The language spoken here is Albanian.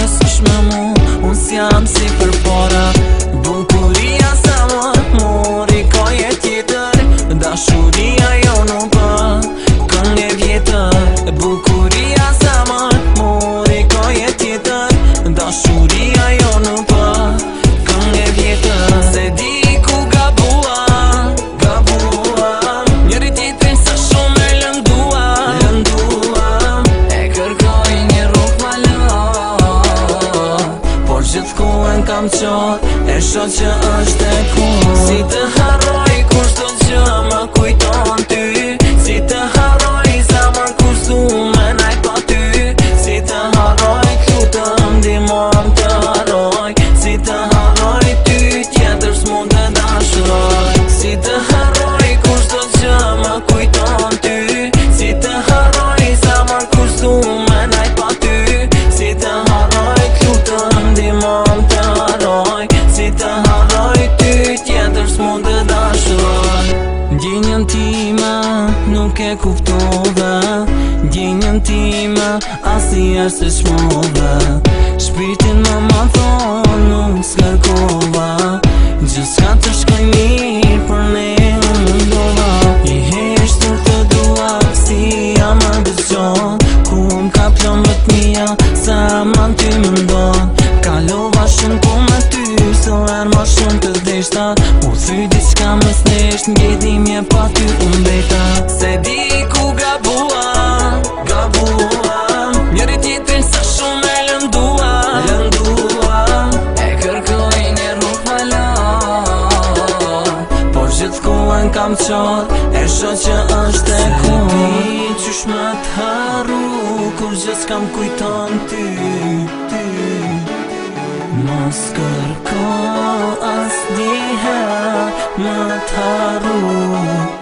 që s'sh me mu, unë s'jam si për para. Bukuria sa mori ka jet tjetër, dashuria jo nuk bë këngë vjetër. Bukuria sa mori ka jet tjetër, dashuria jo nuk bë këngë vjetër. Se di ku gabua, njëri tjetrin sa shumë e lëndua. E kërkoj një rrugë ma lart, por gjithkuen kam qot, e shoh që është e kur. Si të harroj kur çdo gjë më kujton ty, si të harroj zemër kur s'dume najt pa ty. Si të harroj t'lutem ndihmon të harroj, si të harroj ty tjetër s'mund të dashuroj. Si të harroj kur çdo gjë më kujton ty, si të harroj zemër kur s'dume najt pa ty. Si të harroj t'lutem ndihmon të harroj, si të harroj ty tjetër s'mund të dashuroj. Ndjenjën time nuk e kuptove, ndjenjën time asnjëherë se çmove. Shpirtin më thonë nuk s'kërkova, gjithçka të shkoj mirë për ne unë mundova. I heshtur të dua si jam më dëgjon, ku më ka plëmbët mia sa man ty më ndon. Kalova shumë po me ty, so erë ma shumë të deshta, u thy diçka më snesht, n'gjedimje pa ty unë beta. Se di ku gabua, njëri tjetrin sa shumë e lëndua. E kërkoj një rrugë ma lart, por gjithkuen kam qot, e shoh që është e kur. Se di qysh më t'harru kur gjë s'kam kujton ty. Mos kërko asnjëherë më t'harru.